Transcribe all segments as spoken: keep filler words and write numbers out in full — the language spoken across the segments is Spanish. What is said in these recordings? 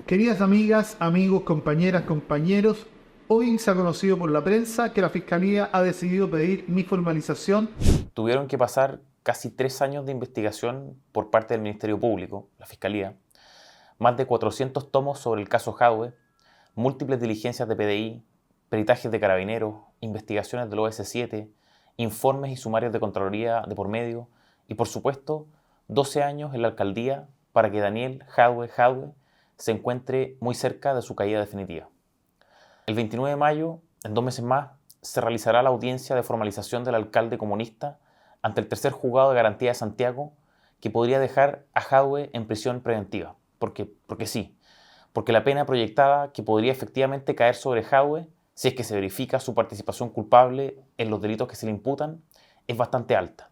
Queridas amigas, amigos, compañeras, compañeros, hoy se ha conocido por la prensa que la Fiscalía ha decidido pedir mi formalización. Tuvieron que pasar casi tres años de investigación por parte del Ministerio Público, la Fiscalía, más de cuatrocientos tomos sobre el caso Jadwe, múltiples diligencias de P D I, peritajes de carabineros, investigaciones del O S siete, informes y sumarios de Contraloría de por medio y, por supuesto, doce años en la alcaldía para que Daniel Jadwe Jadwe se encuentre muy cerca de su caída definitiva. El veintinueve de mayo, en dos meses más, se realizará la audiencia de formalización del alcalde comunista ante el tercer juzgado de garantía de Santiago, que podría dejar a Jadwe en prisión preventiva. Porque, porque sí, porque la pena proyectada que podría efectivamente caer sobre Jadwe, si es que se verifica su participación culpable en los delitos que se le imputan, es bastante alta.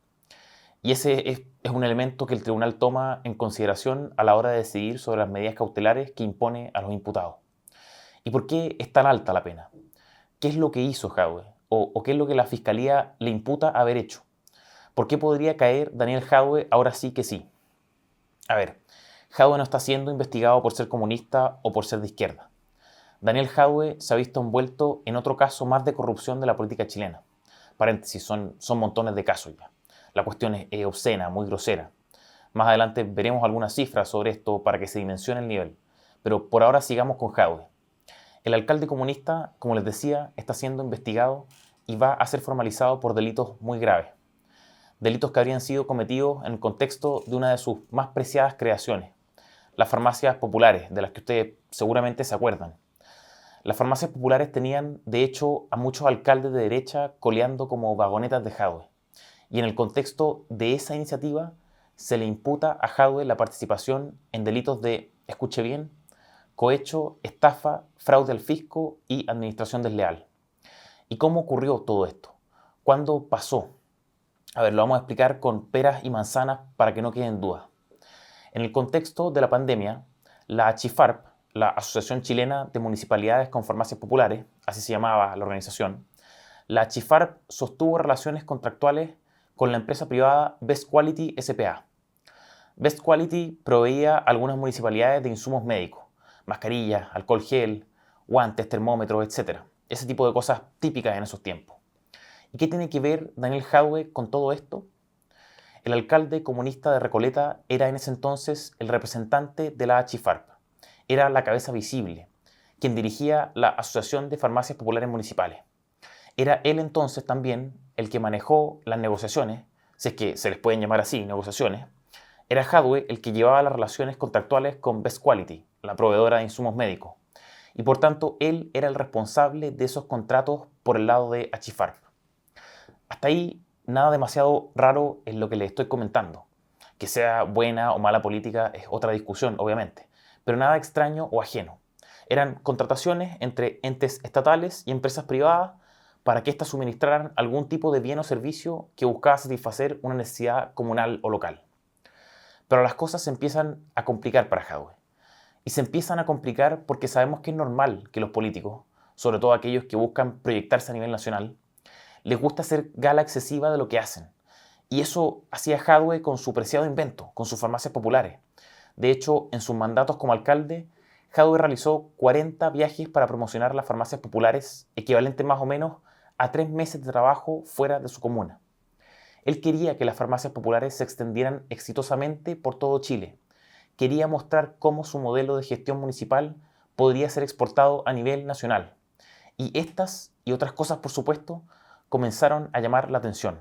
Y ese es, es un elemento que el tribunal toma en consideración a la hora de decidir sobre las medidas cautelares que impone a los imputados. ¿Y por qué es tan alta la pena? ¿Qué es lo que hizo Jadwe? ¿O, o qué es lo que la Fiscalía le imputa haber hecho? ¿Por qué podría caer Daniel Jadwe ahora sí que sí? A ver, Jadwe no está siendo investigado por ser comunista o por ser de izquierda. Daniel Jadwe se ha visto envuelto en otro caso más de corrupción de la política chilena. Paréntesis, son, son montones de casos ya. La cuestión es, es obscena, muy grosera. Más adelante veremos algunas cifras sobre esto para que se dimensione el nivel. Pero por ahora sigamos con Jadwe. El alcalde comunista, como les decía, está siendo investigado y va a ser formalizado por delitos muy graves. Delitos que habrían sido cometidos en el contexto de una de sus más preciadas creaciones, las farmacias populares, de las que ustedes seguramente se acuerdan. Las farmacias populares tenían, de hecho, a muchos alcaldes de derecha coleando como vagonetas de Jadwe. Y en el contexto de esa iniciativa se le imputa a Jadwe la participación en delitos de, escuche bien, cohecho, estafa, fraude al fisco y administración desleal. ¿Y cómo ocurrió todo esto? ¿Cuándo pasó? A ver, lo vamos a explicar con peras y manzanas para que no queden dudas. En el contexto de la pandemia, la ACHIFARP, la Asociación Chilena de Municipalidades con Farmacias Populares, así se llamaba la organización, la ACHIFARP sostuvo relaciones contractuales con la empresa privada Best Quality S P A. Best Quality proveía a algunas municipalidades de insumos médicos, mascarillas, alcohol gel, guantes, termómetros, etcétera. Ese tipo de cosas típicas en esos tiempos. ¿Y qué tiene que ver Daniel Jadwe con todo esto? El alcalde comunista de Recoleta era en ese entonces el representante de la ACHIFARP. Era la cabeza visible, quien dirigía la Asociación de Farmacias Populares Municipales. Era él entonces también el que manejó las negociaciones, si es que se les pueden llamar así, negociaciones. Era Jadwe el que llevaba las relaciones contractuales con Best Quality, la proveedora de insumos médicos. Y por tanto, él era el responsable de esos contratos por el lado de ACHIFARP. Hasta ahí, nada demasiado raro en lo que les estoy comentando. Que sea buena o mala política es otra discusión, obviamente, pero nada extraño o ajeno. Eran contrataciones entre entes estatales y empresas privadas para que éstas suministraran algún tipo de bien o servicio que buscaba satisfacer una necesidad comunal o local. Pero las cosas se empiezan a complicar para Jadwe. Y se empiezan a complicar porque sabemos que es normal que los políticos, sobre todo aquellos que buscan proyectarse a nivel nacional, les gusta hacer gala excesiva de lo que hacen. Y eso hacía Jadwe con su preciado invento, con sus farmacias populares. De hecho, en sus mandatos como alcalde, Jadwe realizó cuarenta viajes para promocionar las farmacias populares, equivalente más o menos a tres meses de trabajo fuera de su comuna. Él quería que las farmacias populares se extendieran exitosamente por todo Chile. Quería mostrar cómo su modelo de gestión municipal podría ser exportado a nivel nacional. Y estas y otras cosas, por supuesto, comenzaron a llamar la atención.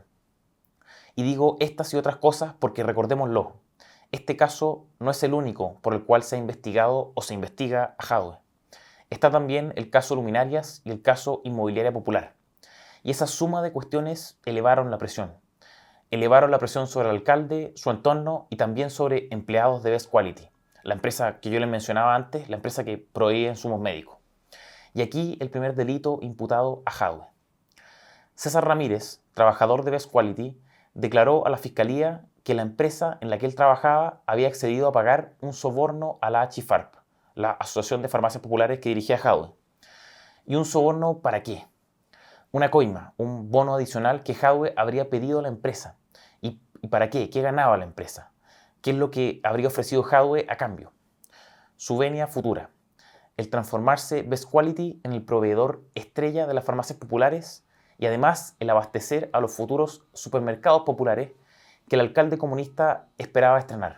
Y digo estas y otras cosas porque recordémoslo, este caso no es el único por el cual se ha investigado o se investiga a Jadwe. Está también el caso Luminarias y el caso Inmobiliaria Popular. Y esa suma de cuestiones elevaron la presión. Elevaron la presión sobre el alcalde, su entorno y también sobre empleados de Best Quality, la empresa que yo les mencionaba antes, la empresa que proveía insumos médicos. Y aquí el primer delito imputado a Jadwe. César Ramírez, trabajador de Best Quality, declaró a la Fiscalía que la empresa en la que él trabajaba había accedido a pagar un soborno a la ACHIFARP, la Asociación de Farmacias Populares que dirigía Jadwe. ¿Y un soborno para qué? Una coima, un bono adicional que Jadwe habría pedido a la empresa. ¿Y, ¿Y para qué? ¿Qué ganaba la empresa? ¿Qué es lo que habría ofrecido Jadwe a cambio? Su venia futura. el transformarse Best Quality en el proveedor estrella de las farmacias populares y además el abastecer a los futuros supermercados populares que el alcalde comunista esperaba estrenar.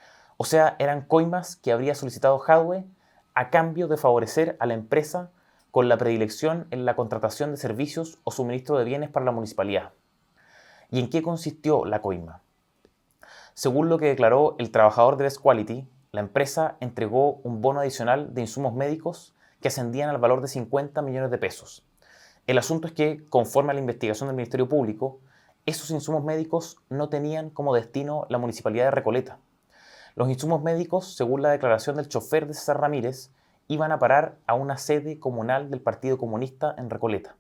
O sea, eran coimas que habría solicitado Jadwe a cambio de favorecer a la empresa con la predilección en la contratación de servicios o suministro de bienes para la municipalidad. ¿Y en qué consistió la coima? Según lo que declaró el trabajador de Best Quality, la empresa entregó un bono adicional de insumos médicos que ascendían al valor de cincuenta millones de pesos. El asunto es que, conforme a la investigación del Ministerio Público, esos insumos médicos no tenían como destino la municipalidad de Recoleta. Los insumos médicos, según la declaración del chofer de César Ramírez, iban a parar a una sede comunal del Partido Comunista en Recoleta.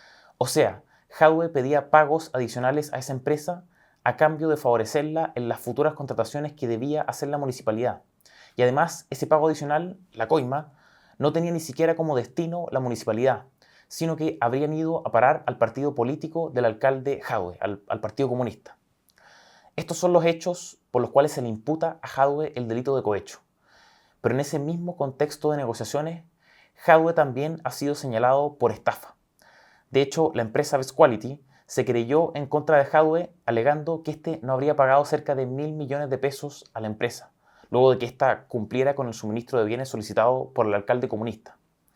O sea, Jadwe pedía pagos adicionales a esa empresa a cambio de favorecerla en las futuras contrataciones que debía hacer la municipalidad. Y además, ese pago adicional, la coima, no tenía ni siquiera como destino la municipalidad, sino que habrían ido a parar al partido político del alcalde Jadwe, al, al Partido Comunista. Estos son los hechos por los cuales se le imputa a Jadwe el delito de cohecho. Pero en ese mismo contexto de negociaciones, Jadwe también ha sido señalado por estafa. De hecho, la empresa Best Quality se querelló en contra de Jadwe alegando que éste no habría pagado cerca de mil millones de pesos a la empresa, luego de que ésta cumpliera con el suministro de bienes solicitado por el alcalde comunista.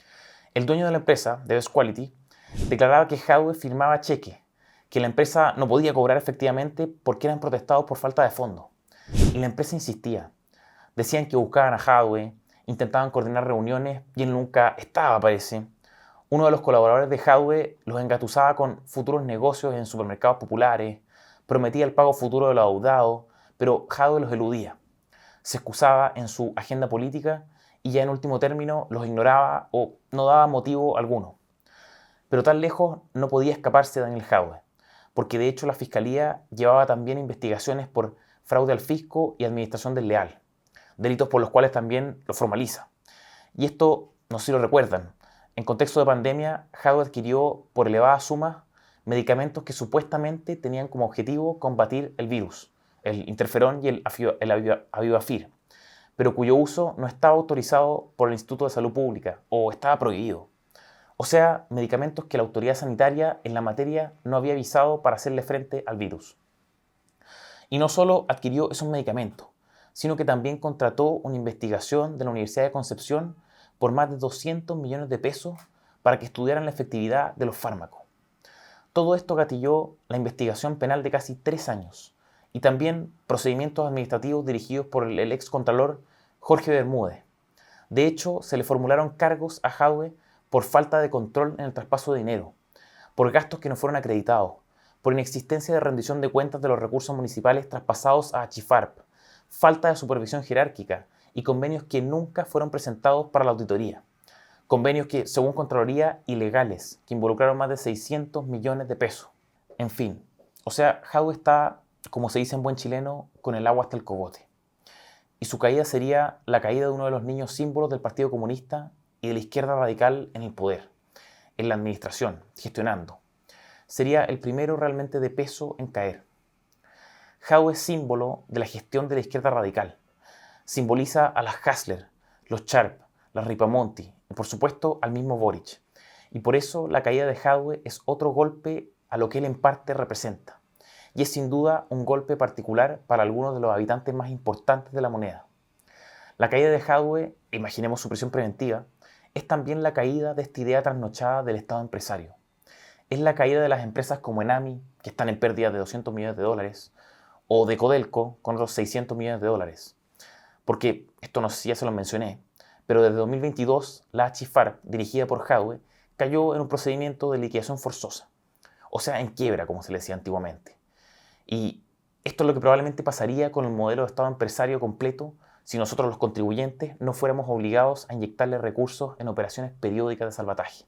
El dueño de la empresa, de Best Quality, declaraba que Jadwe firmaba cheques, que la empresa no podía cobrar efectivamente porque eran protestados por falta de fondos. Y la empresa insistía. Decían que buscaban a Jadwe, intentaban coordinar reuniones y él nunca estaba, parece. Uno de los colaboradores de Jadwe los engatusaba con futuros negocios en supermercados populares, prometía el pago futuro de los adeudados, pero Jadwe los eludía. Se excusaba en su agenda política y ya en último término los ignoraba o no daba motivo alguno. Pero tan lejos no podía escaparse Daniel Jadwe, porque de hecho la Fiscalía llevaba también investigaciones por fraude al fisco y administración desleal, delitos por los cuales también lo formaliza. Y esto, no sé si lo recuerdan, en contexto de pandemia, Jadwe adquirió por elevadas sumas medicamentos que supuestamente tenían como objetivo combatir el virus, el interferón y el, el avivafir, pero cuyo uso no estaba autorizado por el Instituto de Salud Pública o estaba prohibido. O sea, medicamentos que la autoridad sanitaria en la materia no había avisado para hacerle frente al virus. Y no solo adquirió esos medicamentos, sino que también contrató una investigación de la Universidad de Concepción por más de doscientos millones de pesos para que estudiaran la efectividad de los fármacos. Todo esto gatilló la investigación penal de casi tres años y también procedimientos administrativos dirigidos por el, el excontralor Jorge Bermúdez. De hecho, se le formularon cargos a Jadwe por falta de control en el traspaso de dinero, por gastos que no fueron acreditados, por inexistencia de rendición de cuentas de los recursos municipales traspasados a Achifarp, falta de supervisión jerárquica y convenios que nunca fueron presentados para la auditoría. Convenios que, según Contraloría, ilegales, que involucraron más de seiscientos millones de pesos. En fin, o sea, Jadwe está, como se dice en buen chileno, con el agua hasta el cogote. Y su caída sería la caída de uno de los niños símbolos del Partido Comunista y de la izquierda radical en el poder, en la administración, gestionando. Sería el primero realmente de peso en caer. Jadwe es símbolo de la gestión de la izquierda radical. Simboliza a las Hassler, los Sharp, las Ripamonti y por supuesto al mismo Boric. Y por eso la caída de Jadwe es otro golpe a lo que él en parte representa. Y es sin duda un golpe particular para algunos de los habitantes más importantes de la moneda. La caída de Jadwe, imaginemos su prisión preventiva, es también la caída de esta idea trasnochada del Estado empresario. Es la caída de las empresas como Enami, que están en pérdidas de doscientos millones de dólares, o de Codelco, con otros seiscientos millones de dólares. Porque, esto no sé si ya se lo mencioné, pero desde dos mil veintidós la Achifarp, dirigida por Jadwe, cayó en un procedimiento de liquidación forzosa, o sea, en quiebra, como se le decía antiguamente. Y esto es lo que probablemente pasaría con el modelo de Estado empresario completo si nosotros los contribuyentes no fuéramos obligados a inyectarle recursos en operaciones periódicas de salvataje.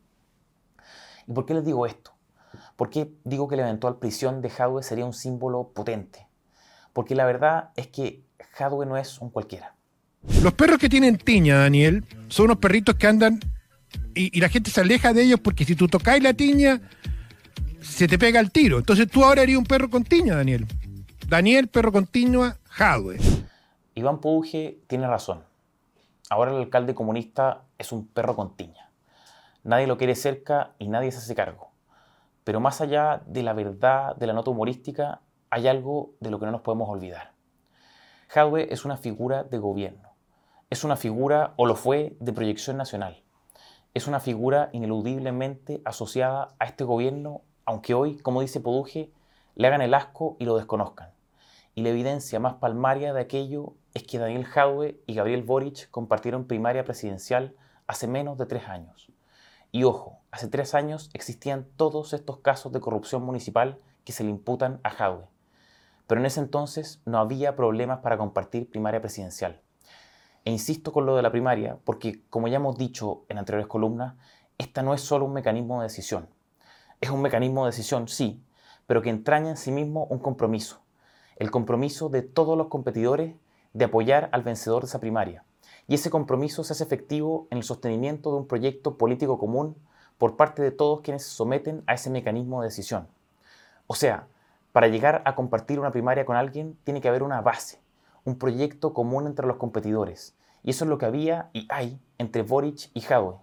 ¿Y por qué les digo esto? ¿Por qué digo que la eventual prisión de Jadwe sería un símbolo potente? Porque la verdad es que Jadwe no es un cualquiera. Los perros que tienen tiña, Daniel, son unos perritos que andan y, y la gente se aleja de ellos porque si tú tocáis la tiña, se te pega el tiro. Entonces tú ahora eres un perro con tiña, Daniel. Daniel, perro con tiña, Jadwe. Iván Pouge tiene razón. ahora el alcalde comunista es un perro con tiña. Nadie lo quiere cerca y nadie se hace cargo. Pero más allá de la verdad de la nota humorística, hay algo de lo que no nos podemos olvidar. Jadwe es una figura de gobierno. Es una figura, o lo fue, de proyección nacional. Es una figura ineludiblemente asociada a este gobierno, aunque hoy, como dice Poduje, le hagan el asco y lo desconozcan. Y la evidencia más palmaria de aquello es que Daniel Jadwe y Gabriel Boric compartieron primaria presidencial hace menos de tres años. Y ojo, hace tres años existían todos estos casos de corrupción municipal que se le imputan a Jadwe. Pero en ese entonces no había problemas para compartir primaria presidencial. E insisto con lo de la primaria porque, como ya hemos dicho en anteriores columnas, esta no es solo un mecanismo de decisión. Es un mecanismo de decisión, sí, pero que entraña en sí mismo un compromiso. El compromiso de todos los competidores de apoyar al vencedor de esa primaria. Y ese compromiso se hace efectivo en el sostenimiento de un proyecto político común por parte de todos quienes se someten a ese mecanismo de decisión. O sea, para llegar a compartir una primaria con alguien tiene que haber una base, un proyecto común entre los competidores. Y eso es lo que había y hay entre Boric y Jadwe.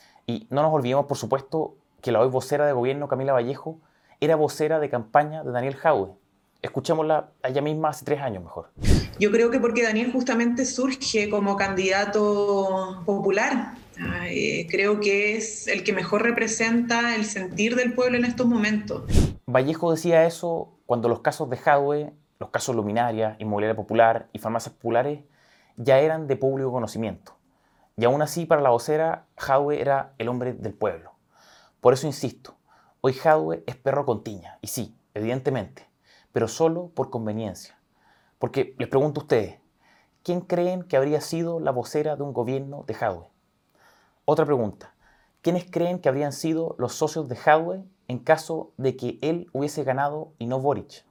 Y no nos olvidemos, por supuesto, que la hoy vocera de gobierno, Camila Vallejo, era vocera de campaña de Daniel Jadwe. Escuchémosla a ella misma hace tres años mejor. Yo creo que porque Daniel justamente surge como candidato popular. Eh, creo que es el que mejor representa el sentir del pueblo en estos momentos. Vallejo decía eso cuando los casos de Jadwe, los casos Luminaria, Inmobiliaria Popular y Farmacias Populares ya eran de público conocimiento. Y aún así, para la vocera, Jadwe era el hombre del pueblo. Por eso insisto, hoy Jadwe es perro con tiña, y sí, evidentemente, pero solo por conveniencia. Porque les pregunto a ustedes, ¿quién creen que habría sido la vocera de un gobierno de Jadwe? Otra pregunta, ¿quiénes creen que habrían sido los socios de Jadwe en caso de que él hubiese ganado y no Boric?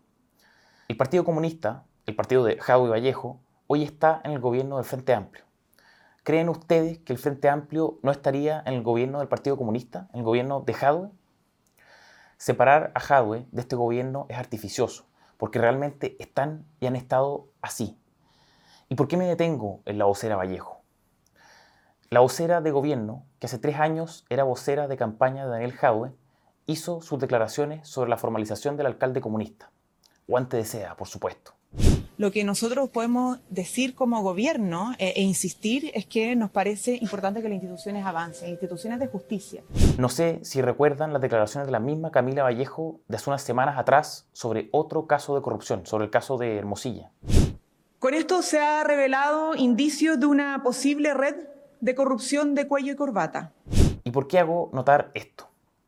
El Partido Comunista, el partido de Jadwe y Vallejo, hoy está en el gobierno del Frente Amplio. ¿Creen ustedes que el Frente Amplio no estaría en el gobierno del Partido Comunista, en el gobierno de Jadwe? Separar a Jadwe de este gobierno es artificioso, porque realmente están y han estado así. ¿Y por qué me detengo en la vocera Vallejo? La vocera de gobierno, que hace tres años era vocera de campaña de Daniel Jadwe, hizo sus declaraciones sobre la formalización del alcalde comunista. Guante de seda, por supuesto. Lo que nosotros podemos decir como gobierno eh, e insistir es que nos parece importante que las instituciones avancen, instituciones de justicia. No sé si recuerdan las declaraciones de la misma Camila Vallejo de hace unas semanas atrás sobre otro caso de corrupción, sobre el caso de Hermosilla. Con esto se ha revelado indicios de una posible red de corrupción de cuello y corbata. ¿Y por qué hago notar esto?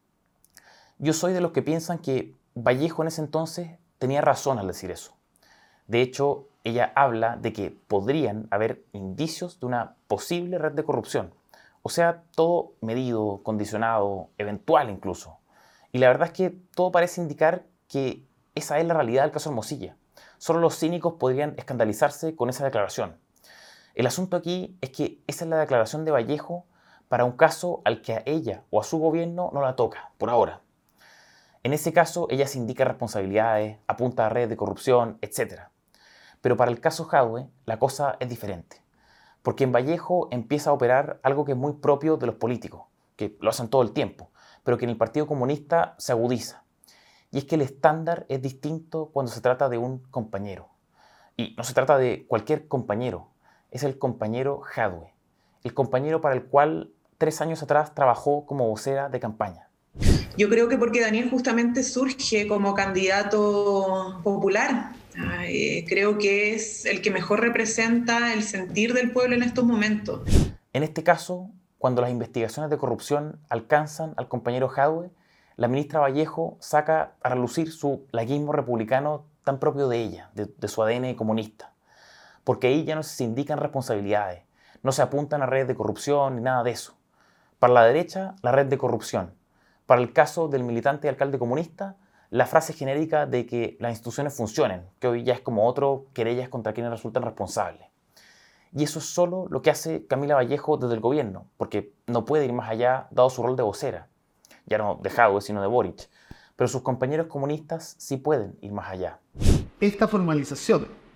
Yo soy de los que piensan que Vallejo en ese entonces tenía razón al decir eso. De hecho, ella habla de que podrían haber indicios de una posible red de corrupción. O sea, todo medido, condicionado, eventual incluso. Y la verdad es que todo parece indicar que esa es la realidad del caso Hermosilla. Solo los cínicos podrían escandalizarse con esa declaración. El asunto aquí es que esa es la declaración de Vallejo para un caso al que a ella o a su gobierno no la toca, por ahora. En ese caso, ella se indica responsabilidades, apunta a redes de corrupción, etcétera. Pero para el caso Jadwe, la cosa es diferente. Porque en Vallejo empieza a operar algo que es muy propio de los políticos, que lo hacen todo el tiempo, pero que en el Partido Comunista se agudiza. Y es que el estándar es distinto cuando se trata de un compañero. Y no se trata de cualquier compañero, es el compañero Jadwe, el compañero para el cual tres años atrás trabajó como vocera de campaña. Yo creo que porque Daniel justamente surge como candidato popular. Eh, creo que es el que mejor representa el sentir del pueblo en estos momentos. En este caso, cuando las investigaciones de corrupción alcanzan al compañero Jadwe, la ministra Vallejo saca a relucir su laguismo republicano tan propio de ella, de, de su A D N comunista. Porque ahí ya no se indican responsabilidades, no se apuntan a redes de corrupción ni nada de eso. Para la derecha, la red de corrupción. Para el caso del militante y alcalde comunista, la frase genérica de que las instituciones funcionen, que hoy ya es como otro querellas contra quienes resultan responsables. Y eso es solo lo que hace Camila Vallejo desde el gobierno, porque no puede ir más allá dado su rol de vocera. Ya no de Jadwe, sino de Boric. Pero sus compañeros comunistas sí pueden ir más allá. Esta formalización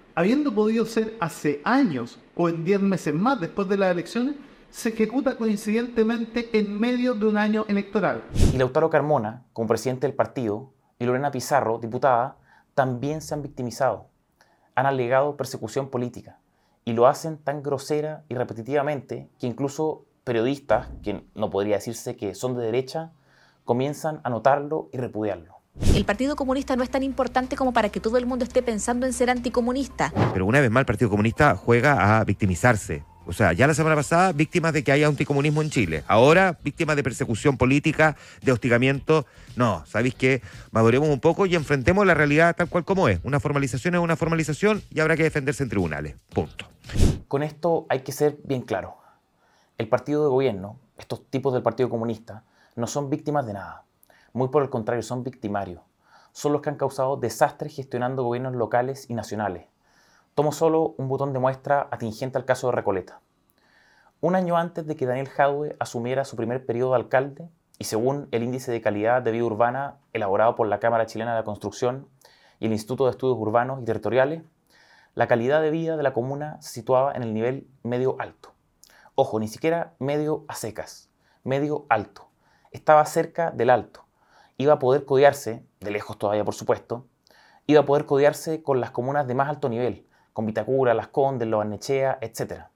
habiendo podido ser hace años o en diez meses más después de las elecciones, se ejecuta coincidentemente en medio de un año electoral. Y Lautaro Carmona, como presidente del partido, y Lorena Pizarro, diputada, también se han victimizado. Han alegado persecución política y lo hacen tan grosera y repetitivamente que incluso periodistas, que no podría decirse que son de derecha, comienzan a notarlo y repudiarlo. El Partido Comunista no es tan importante como para que todo el mundo esté pensando en ser anticomunista. Pero una vez más el Partido Comunista juega a victimizarse. O sea, ya la semana pasada, víctimas de que haya anticomunismo en Chile. Ahora, víctimas de persecución política, de hostigamiento. No, ¿sabéis qué? Maduremos un poco y enfrentemos la realidad tal cual como es. Una formalización es una formalización y habrá que defenderse en tribunales. Punto. Con esto hay que ser bien claro. El partido de gobierno, estos tipos del Partido Comunista, no son víctimas de nada. Muy por el contrario, son victimarios. Son los que han causado desastres gestionando gobiernos locales y nacionales. Tomo solo un botón de muestra atingente al caso de Recoleta. Un año antes de que Daniel Jadwe asumiera su primer periodo de alcalde, y según el índice de calidad de vida urbana elaborado por la Cámara Chilena de la Construcción y el Instituto de Estudios Urbanos y Territoriales, la calidad de vida de la comuna se situaba en el nivel medio alto. Ojo, ni siquiera medio a secas, medio alto. Estaba cerca del alto. Iba a poder codearse, de lejos todavía por supuesto, iba a poder codearse con las comunas de más alto nivel, con Vitacura, Las Condes, Lo Barnechea, etcétera.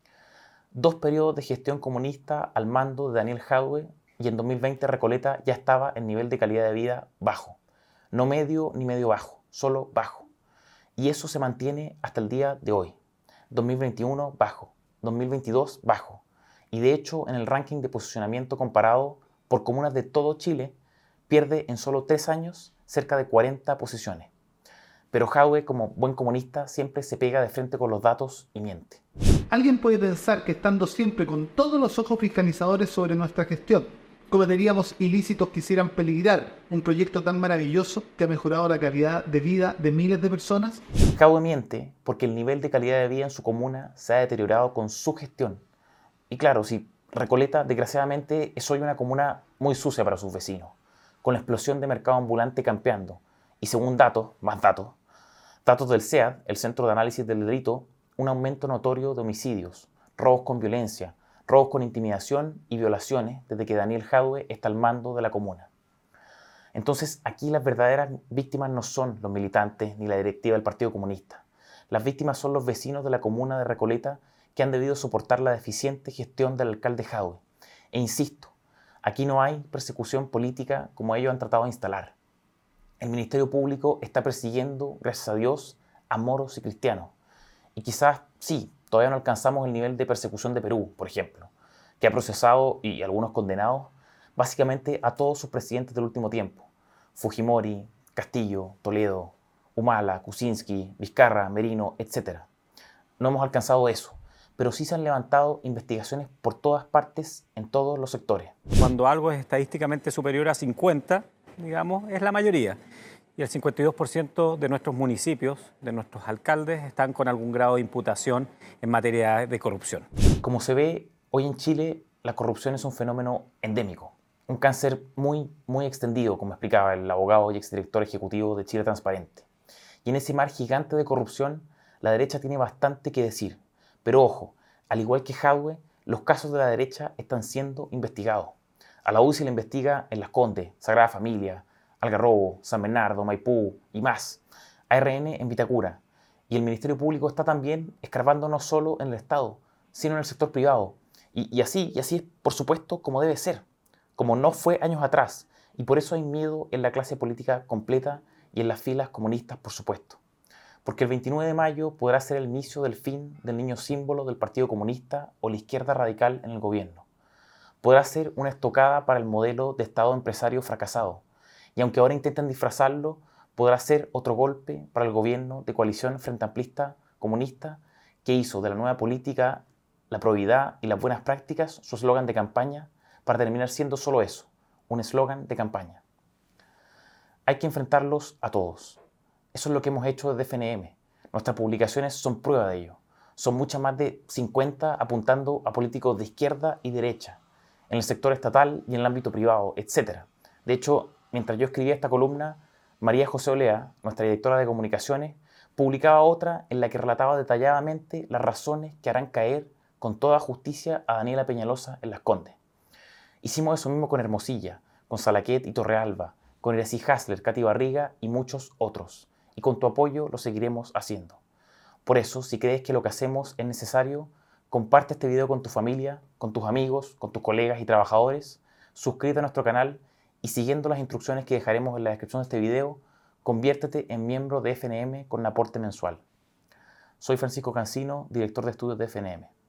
Dos periodos de gestión comunista al mando de Daniel Jadwe y en dos mil veinte Recoleta ya estaba en nivel de calidad de vida bajo. No medio ni medio bajo, solo bajo. Y eso se mantiene hasta el día de hoy. dos mil veintiuno bajo, dos mil veintidós bajo. Y de hecho en el ranking de posicionamiento comparado por comunas de todo Chile pierde en solo tres años cerca de cuarenta posiciones. Pero Jadwe, como buen comunista, siempre se pega de frente con los datos y miente. Alguien puede pensar que estando siempre con todos los ojos fiscalizadores sobre nuestra gestión, cometeríamos ilícitos que hicieran peligrar un proyecto tan maravilloso que ha mejorado la calidad de vida de miles de personas. Jadwe miente porque el nivel de calidad de vida en su comuna se ha deteriorado con su gestión. Y claro, si Recoleta, desgraciadamente, es hoy una comuna muy sucia para sus vecinos, con la explosión de mercado ambulante campeando. Y según datos, más datos, datos del C E A D, el Centro de Análisis del Delito, un aumento notorio de homicidios, robos con violencia, robos con intimidación y violaciones desde que Daniel Jadwe está al mando de la comuna. Entonces, aquí las verdaderas víctimas no son los militantes ni la directiva del Partido Comunista. Las víctimas son los vecinos de la comuna de Recoleta que han debido soportar la deficiente gestión del alcalde Jadwe. E insisto, aquí no hay persecución política como ellos han tratado de instalar. El Ministerio Público está persiguiendo, gracias a Dios, a moros y cristianos. Y quizás, sí, todavía no alcanzamos el nivel de persecución de Perú, por ejemplo, que ha procesado, y algunos condenados, básicamente a todos sus presidentes del último tiempo. Fujimori, Castillo, Toledo, Humala, Kuczynski, Vizcarra, Merino, etcétera. No hemos alcanzado eso, pero sí se han levantado investigaciones por todas partes, en todos los sectores. Cuando algo es estadísticamente superior a cincuenta, digamos, es la mayoría. Y el cincuenta y dos por ciento de nuestros municipios, de nuestros alcaldes, están con algún grado de imputación en materia de corrupción. Como se ve, hoy en Chile la corrupción es un fenómeno endémico, un cáncer muy, muy extendido, como explicaba el abogado y exdirector ejecutivo de Chile Transparente. Y en ese mar gigante de corrupción, la derecha tiene bastante que decir. Pero ojo, al igual que Jadwe, los casos de la derecha están siendo investigados. A la U se le investiga en Las Condes, Sagrada Familia, Algarrobo, San Bernardo, Maipú y más. A R N en Vitacura. Y el Ministerio Público está también escarbando no solo en el Estado, sino en el sector privado. Y, y así, y así es, por supuesto, como debe ser. Como no fue años atrás. Y por eso hay miedo en la clase política completa y en las filas comunistas, por supuesto. Porque el veintinueve de mayo podrá ser el inicio del fin del niño símbolo del Partido Comunista o la izquierda radical en el gobierno. Podrá ser una estocada para el modelo de Estado empresario fracasado. Y aunque ahora intenten disfrazarlo, podrá ser otro golpe para el gobierno de coalición frente amplista comunista que hizo de la nueva política, la probidad y las buenas prácticas su eslogan de campaña para terminar siendo solo eso, un eslogan de campaña. Hay que enfrentarlos a todos. Eso es lo que hemos hecho desde F N M. Nuestras publicaciones son prueba de ello. Son muchas más de cincuenta apuntando a políticos de izquierda y derecha, en el sector estatal y en el ámbito privado, etcétera. De hecho, mientras yo escribía esta columna, María José Olea, nuestra directora de comunicaciones, publicaba otra en la que relataba detalladamente las razones que harán caer con toda justicia a Daniela Peñalosa en Las Condes. Hicimos eso mismo con Hermosilla, con Salaquet y Torrealba, con Iracy Hasler, Katy Barriga y muchos otros. Y con tu apoyo lo seguiremos haciendo. Por eso, si crees que lo que hacemos es necesario, comparte este video con tu familia, con tus amigos, con tus colegas y trabajadores, suscríbete a nuestro canal y siguiendo las instrucciones que dejaremos en la descripción de este video, conviértete en miembro de F N M con un aporte mensual. Soy Francisco Cancino, director de estudios de F N M.